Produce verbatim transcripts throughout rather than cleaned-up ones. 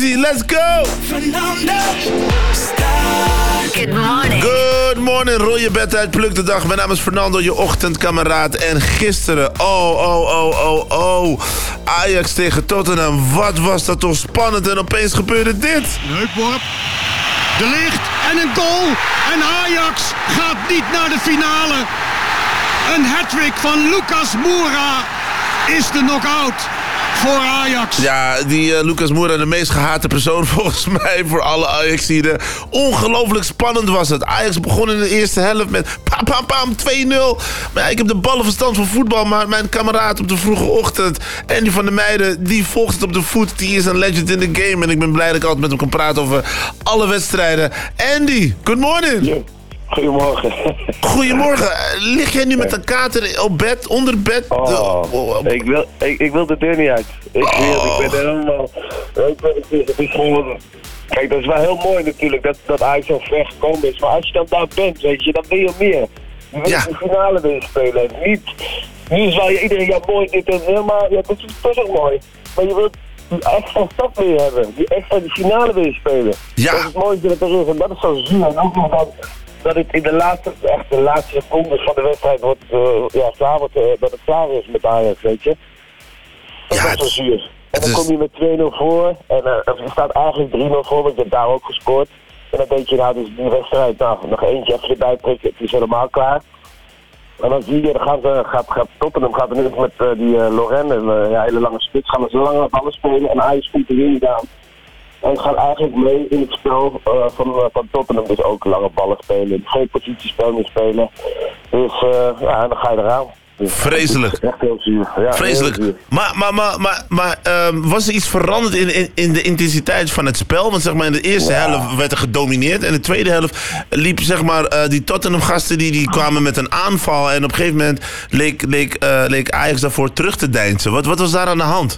easy, let's go! Good morning. Good morning, rol je bed uit, pluk de dag. Mijn naam is Fernando, je ochtendkameraad. En gisteren, oh, oh, oh, oh, oh. Ajax tegen Tottenham, wat was dat toch spannend. En opeens gebeurde dit. Heupworp, De Ligt en een goal. En Ajax gaat niet naar de finale. Een hattrick van Lucas Moura is de knock-out voor Ajax. Ja, die uh, Lucas Moura, de meest gehate persoon volgens mij voor alle Ajaxiden. Ongelooflijk spannend was het. Ajax begon in de eerste helft met pam pam pam twee nul. Maar ja, ik heb de ballenverstand van voetbal, maar mijn kameraad op de vroege ochtend, Andy van der Meijden, die volgt het op de voet. Die is een legend in the game en ik ben blij dat ik altijd met hem kan praten over alle wedstrijden. Andy, good morning. Yeah. Goedemorgen. Goedemorgen. Lig jij nu met een kater op bed, onder bed? Oh, oh, oh. Ik, wil, ik, ik wil de deur niet uit. Ik, Oh. ik ben helemaal... Ik ben, het is gewoon... Kijk, dat is wel heel mooi natuurlijk, dat, dat hij zo ver gekomen is. Maar als je dan daar bent, weet je, dan wil je meer. Je wil Ja. de finale willen spelen. Niet, niet zal je iedereen, ja mooi, dit en helemaal... Ja, dat is, dat is ook mooi. Maar je wilt die extra stap weer hebben. Die extra die finale willen spelen. Ja. Dat is het mooiste dat er is. En dat is zo zuur. En ook nog dat... dat het in de laatste, echt de laatste secondes van de wedstrijd wordt, uh, ja, klaar wordt, uh, dat het klaar is met Ajax, weet je. Dat Ja, is het- wel zuur. En dan is- kom je met twee nul voor, en uh, er staat eigenlijk drie nul voor, want je hebt daar ook gescoord. En dan denk je, nou, dus die wedstrijd, nou, nog eentje even erbij prikken, het is helemaal klaar. En dan zie je, dan gaan ze, gaat, gaat Tottenham gaat er nu met uh, die uh, Loren en uh, ja, hele lange spits, gaan er zo lange ballen spelen en Ajax komt er weer niet aan. En gaat eigenlijk mee in het spel uh, van, uh, van Tottenham, dus ook lange ballen spelen, geen positiespel meer spelen. Dus uh, ja, dan ga je eraan. Dus, Vreselijk. Echt heel zuur. Ja, Vreselijk. heel zuur. Maar, maar, maar, maar, maar um, was er iets veranderd in, in, in de intensiteit van het spel? Want zeg maar in de eerste Ja. helft werd er gedomineerd. En in de tweede helft liep zeg maar uh, die Tottenham-gasten die, die kwamen met een aanval. En op een gegeven moment leek, leek, uh, leek Ajax daarvoor terug te deinzen. Wat, wat was daar aan de hand?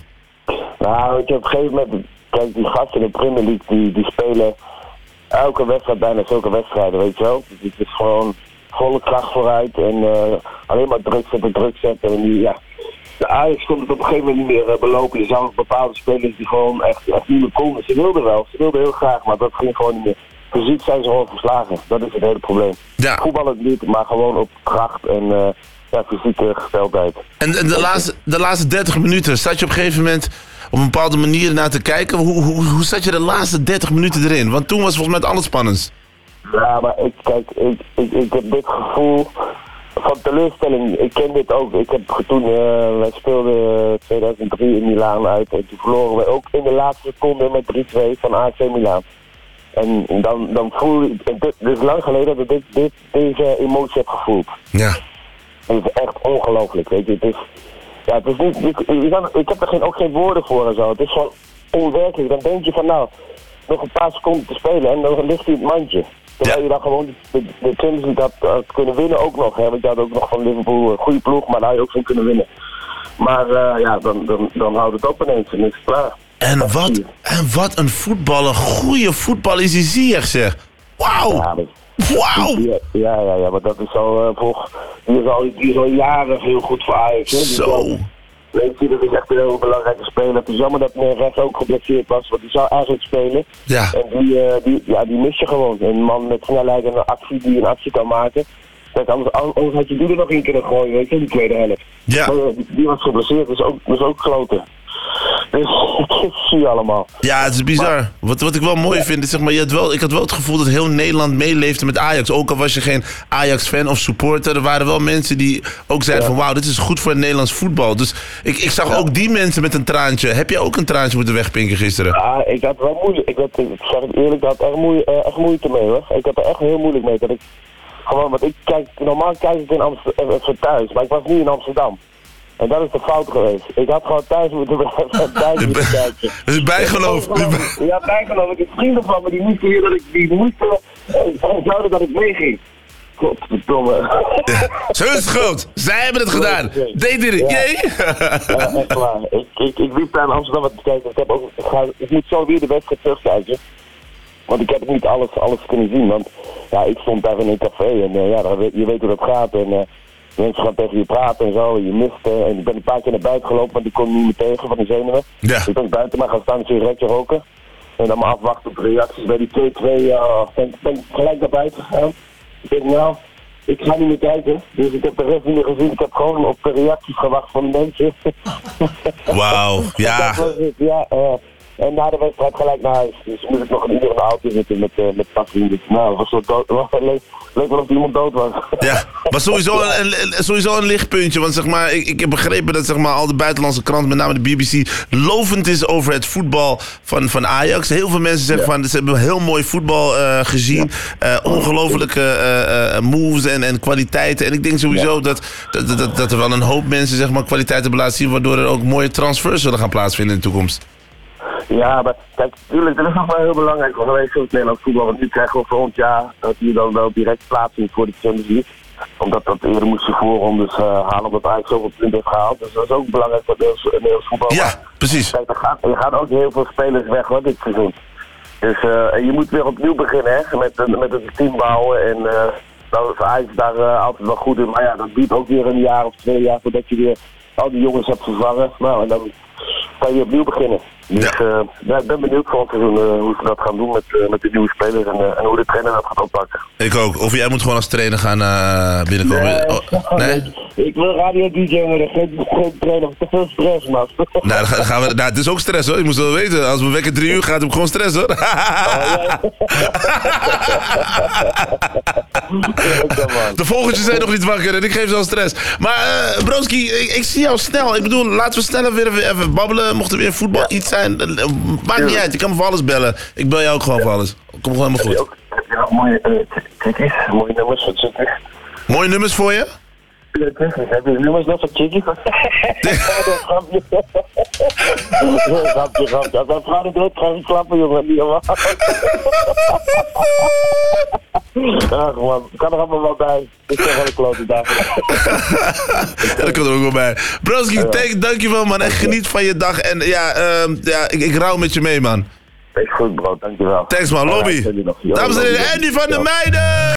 Nou, weet je, op een gegeven moment, kijk, die gasten in de Premier League, die, die spelen elke wedstrijd bijna zulke wedstrijden, weet je wel. Dus het is gewoon volle kracht vooruit en uh, alleen maar druk zetten, druk zetten. En die, ja, de Ajax kon het op een gegeven moment niet meer uh, belopen. Je zag ook bepaalde spelers die gewoon echt, echt niet meer konden. Ze wilden wel, ze wilden heel graag, maar dat ging gewoon niet meer. Fysiek zijn ze gewoon verslagen, dat is het hele probleem. Ja. Voetbal het niet, maar gewoon op kracht en uh, ja, fysieke gesteldheid. En, en de, laatste, de laatste dertig minuten, zat je op een gegeven moment op een bepaalde manier naar te kijken? Hoe, hoe, hoe zat je de laatste dertig minuten erin? Want toen was het volgens mij het allerspannendst. Ja, maar ik, kijk, ik, ik, ik heb dit gevoel van teleurstelling. Ik ken dit ook. Ik heb toen, uh, wij speelden tweeduizend drie in Milaan uit. En toen verloren we ook in de laatste seconde met drie twee van A C Milan. En dan, dan voel je, dit, dit is lang geleden dat ik dit, dit, deze emotie heb gevoeld. Ja. Het is echt ongelooflijk, weet je. Het is, ja, het is niet, ik, ik, kan- ik heb er geen, ook geen woorden voor en zo. Het is gewoon onwerkelijk. Dan denk je van nou, nog een paar seconden te spelen en dan ligt hij in het mandje. Terwijl Ja. je dan gewoon de, de, de Champions League had, had kunnen winnen ook nog. Hè? Want je had ook nog van Liverpool een goede ploeg, maar daar had je ook van kunnen winnen. Maar uh, ja, dan, dan, dan houdt het op ineens en is het klaar. En Dat wat, zie je. en wat een voetballer, goede voetbal is die Ziyech, zeg. Wauw. Ja, dat, Wauw. ja, ja, ja, ja, maar dat is al, uh, volg, die, is al, die is al jaren heel goed voor Ajax. Hè? Die is Zo. al- Weet je, dat is echt een heel belangrijke speler. Het is jammer dat Neres ook geblesseerd was, want die zou eigenlijk spelen. Ja. En die, uh, die, ja, die mis je gewoon. Een man met snelheid en een actie die een actie kan maken. Kijk, anders, anders had je die er nog in kunnen gooien, weet je, in die tweede helft. Ja. Maar, uh, die, die was geblesseerd, dus ook, dus ook kloten. Dus dat zie je allemaal. Ja, het is bizar. Wat, wat ik wel mooi vind, is zeg maar, je had wel, ik had wel het gevoel dat heel Nederland meeleefde met Ajax. Ook al was je geen Ajax-fan of supporter, er waren wel mensen die ook zeiden van wauw, dit is goed voor het Nederlands voetbal. Dus ik, ik zag ook die mensen met een traantje. Heb jij ook een traantje moeten wegpinken gisteren? Ja, ik had wel moeilijk. Ik, had, ik zeg het eerlijk, ik had echt, moe, uh, echt moeite mee hoor. Ik had er echt heel moeilijk mee. Dat ik, gewoon, want ik kijk, normaal kijk ik in Amsterdam uh, thuis, maar ik was niet in Amsterdam. En dat is de fout geweest. Ik had gewoon thuis moeten, thuis moeten kijken. Dat is bijgeloof. Ja, bijgeloof. Ik heb vrienden van me die moesten hier dat ik die moesten en zouden dat ik meeging. Godverdomme. Zo is het groot. Zij hebben het gedaan. Deed dit. Ja. Jee. Ja, echt waar. Ik, ik, ik liep daar in Amsterdam wat te kijken. Ik, heb ook, ik, ga, ik moet zo weer de wedstrijd terugkijken. Want ik heb niet alles, alles kunnen zien. Want ja, ik stond daar in een café en uh, ja, dan weet- je weet hoe dat gaat. En uh, mensen gaan tegen je praten en zo. En je mist. Uh, en ik ben een paar keer naar buiten gelopen, want ik kon niet meer tegen van de zenuwen. Ja. Dus ik ben buiten maar gaan staan een sigaretje roken. En dan maar afwachten op de reacties bij die twee-twee. Uh, ben, ben ik gelijk naar buiten gegaan. Ik denk nou, ik ga niet meer kijken. Dus ik heb de rest niet meer gezien. Ik heb gewoon op de reacties gewacht van de mensen. Wauw, ja. Dat was het, ja. Uh, en na de wedstrijd gelijk naar huis. Dus moest ik nog een uur in de auto zitten met, uh, met pasvrienden. Nou, het was zo dood. Het was leuk, leuk wel of iemand dood was. Ja, maar sowieso een, een, sowieso een lichtpuntje. Want zeg maar, ik, ik heb begrepen dat zeg maar, al de buitenlandse kranten, met name de B B C, lovend is over het voetbal van, van Ajax. Heel veel mensen zeggen ja. van, ze hebben heel mooi voetbal uh, gezien. Uh, ongelofelijke uh, uh, moves en, en kwaliteiten. En ik denk sowieso ja. dat, dat, dat, dat er wel een hoop mensen zeg maar, kwaliteiten hebben laten zien, waardoor er ook mooie transfers zullen gaan plaatsvinden in de toekomst. Ja, maar kijk, natuurlijk, dat is nog wel heel belangrijk. Want dan weet je het Nederlands voetbal. Want nu krijgen we volgend jaar dat hier dan wel direct plaatsing voor de Champions League. Omdat dat eerder moest je voorrondes uh, halen, omdat Ajax zoveel punten heeft gehaald. Dus dat is ook belangrijk voor het Nederlands voetbal. Ja, precies. Kijk, er gaan, er gaan ook heel veel spelers weg hoor, dit seizoen. Dus uh, je moet weer opnieuw beginnen, hè, met, met het team bouwen. En uh, dan is Ajax daar uh, altijd wel goed in. Maar ja, dat duurt ook weer een jaar of twee jaar voordat je weer al die jongens hebt vervangen. Nou, en dan kan je opnieuw beginnen. Dus ja. Uh, ja, ik ben benieuwd voor het seizoen uh, hoe ze dat gaan doen met, uh, met de nieuwe spelers en, uh, en hoe de trainer dat gaat oppakken. Ik ook. Of jij moet gewoon als trainer gaan uh, binnenkomen. Nee, oh, nee? Ik, ik wil radio D J worden, geen, geen trainer, te veel stress, man. Nou, dan gaan we, nou, het is ook stress hoor, je moet wel weten. Als we wekken drie uur gaat, heb ik gewoon stress hoor. Oh, de vogeltjes zijn nog niet wakker en ik geef ze al stress. Maar uh, Broski, ik, ik zie jou snel. Ik bedoel, laten we snel weer even, even babbelen. Mocht er weer voetbal iets zijn, maakt niet uit. Je kan me voor alles bellen. Ik bel jou ook gewoon voor alles. Kom gewoon helemaal goed. Heb je ook mooie uh, chickies, mooie nummers van chickies? Mooie nummers voor je? Ja, heb je nummers nog van chickies? Grapje, grapje, grapje. Als mijn vrouw niet doet, ga ik klappen, jongen. Niet allemaal. Ja, gewoon. Ik kan er allemaal wel bij. Ik zeg wel een klote dag. Ja, dat kan er ook wel bij. Broski, ja. Dankjewel man. En geniet van je dag. En ja, uh, ja ik, ik rouw met je mee man. Is goed bro, dankjewel. Thanks man, lobby. Dames en heren, Andy van der Meijden!